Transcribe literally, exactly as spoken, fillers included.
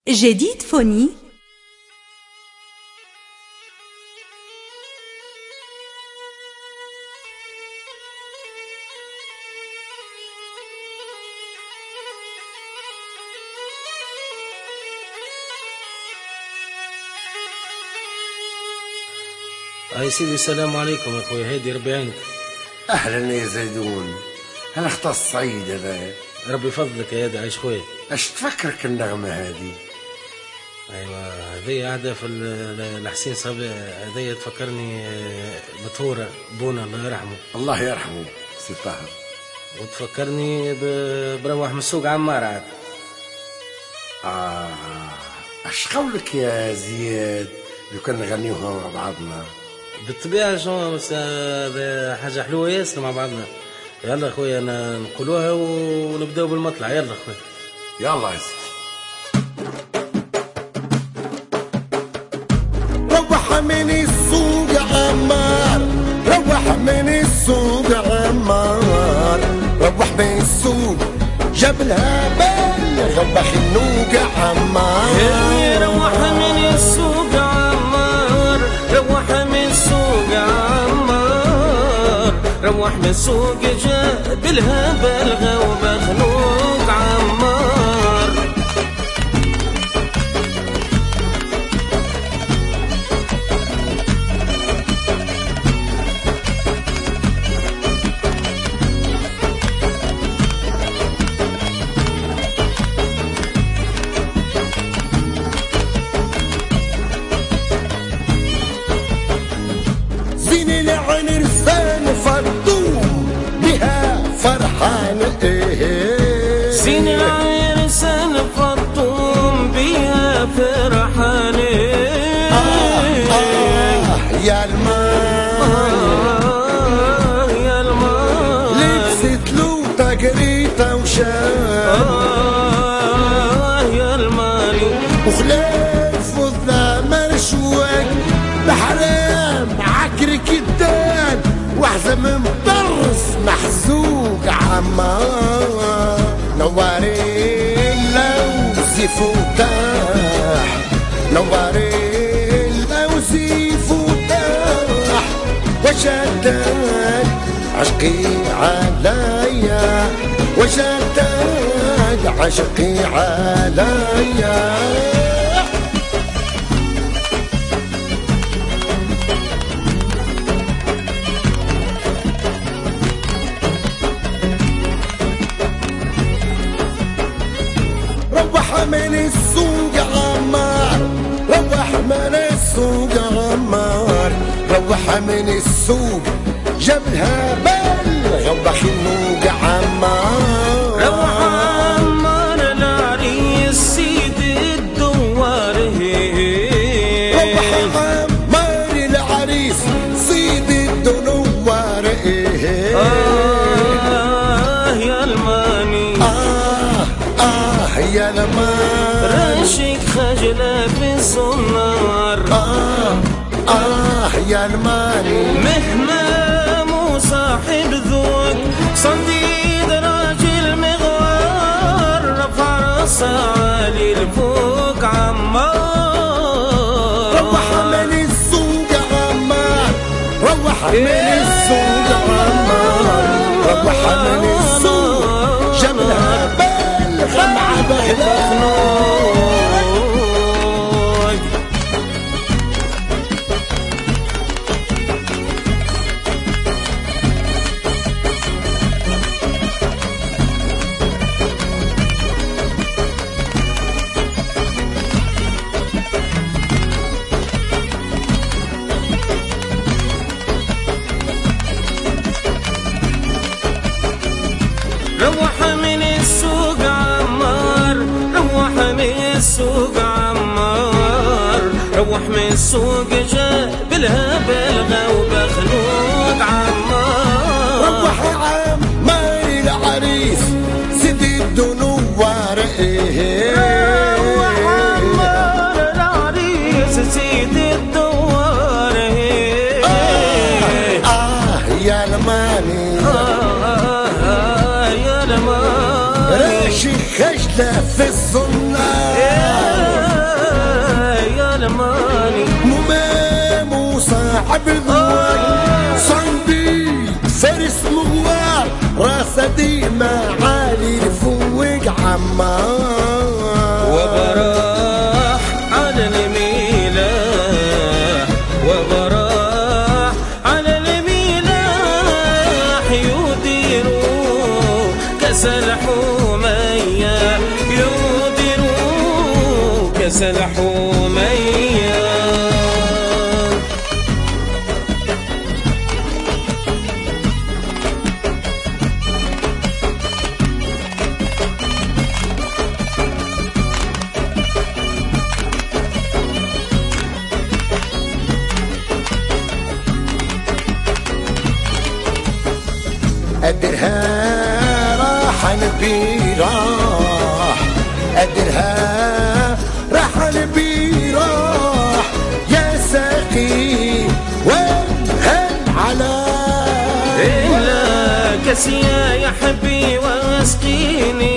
جديد فوني. هاي سيدي السلام عليكم يا خويا هادي ربي يعينك. اهلا يا زيدون، انا اخت الصعيد هذا. ربي يفضلك يا هادي عايش خويا. اش تفكرك النغمه هذه؟ ايوا هذه قاعده في الحسين صبي، هذه تفكرني بطهوره بونا الله يرحمه. الله يرحمه سي طاهر. وتفكرني بروح من السوق عمار عاد. اه اش قولك يا زياد لو كان نغنيوها مع بعضنا؟ بالطبيعه شو بس هذا حاجه حلوه ياسر مع بعضنا. يلا خويا نقولوها ونبداو بالمطلع. يلا خويا يلا يا سيدي. روح من السوق عمار، روح من السوق عمار، روح من السوق جاب الهبل غبى خنوق عمار. روح من السوق عمار، روح من السوق عمار، روح من السوق جاب الهبل غوبة خنوق عمار. زين العين رسان فردوم بها فرحان ايه، زين العين رسان فردوم بها فرحان ايه. آه آه يا المال آه يا المال لبست له تقريطة وشال. آه يا المالي وخلاف وذا مرشوق بحرام عكر كدان وحزم مبرس محزوق عمار. نوارين لو زيفوتاح، نوارين لو زيفوتاح، وشداد عشقي عليا، وشداد عشقي عليا. روح من السوق عمار، روح من السوق عمار، روح من السوق جاب الهبل غوى خنوق عمار. روح عمار العريس سيد الدوار. روح عمار العريس سيد الدنوار. آه يا الماني آه آه يا المان رشك خجلة في الصنار. آه آه يا الماني مهمام وصاحب ذوق صنديد راجل مغوار، رفع راسه عالي لفوق عمار. روح من السوق عمار، روح من السوق عمار، روح من السوق جملها بالغمعة بخلوق. روح من السوق عمار، روح من السوق عمار، روح من السوق جاب الهبل غوبة خنوق عمار. روح عمار العريس سيد الدنوار. روح عمار العريس سيد الدوار. آه آه يا الماني آه يا الماني راشي خجلة في الصنار. عمار وبراح على الميلاح وبراح على الميلاح يديروا كاس الحمية يديروا كاس الحمية قدرها راح نبي راح قدرها راح نبي راح يا ساقي وانهل على إلا كاسيا يا حبي واسقيني